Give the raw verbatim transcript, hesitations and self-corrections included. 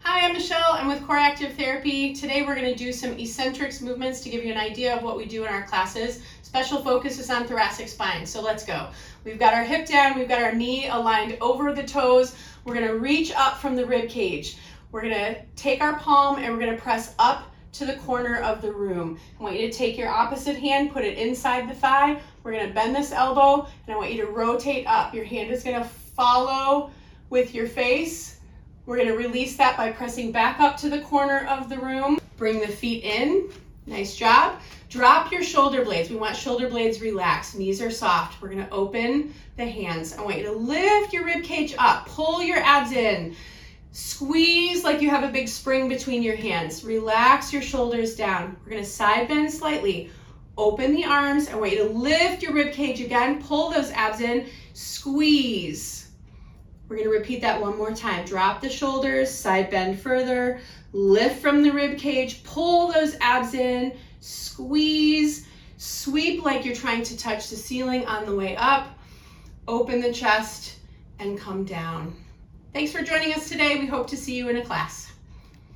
Hi, I'm Michelle. I'm with Core Active Therapy. Today we're going to do some eccentrics movements to give you an idea of what we do in our classes. Special focus is on thoracic spine, so let's go. We've got our hip down, we've got our knee aligned over the toes. We're going to reach up from the rib cage. We're going to take our palm and we're going to press up to the corner of the room. I want you to take your opposite hand, put it inside the thigh. We're going to bend this elbow and I want you to rotate up. Your hand is going to follow with your face. We're going to release that by pressing back up to the corner of the room. Bring the feet in. Nice job. Drop your shoulder blades. We want shoulder blades relaxed. Knees are soft. We're going to open the hands. I want you to lift your rib cage up. Pull your abs in. Squeeze like you have a big spring between your hands. Relax your shoulders down. We're going to side bend slightly. Open the arms. I want you to lift your rib cage again. Pull those abs in. Squeeze. We're going to repeat that one more time. Drop the shoulders, side bend further, lift from the rib cage, pull those abs in, squeeze, sweep like you're trying to touch the ceiling on the way up, open the chest, and come down. Thanks for joining us today. We hope to see you in a class.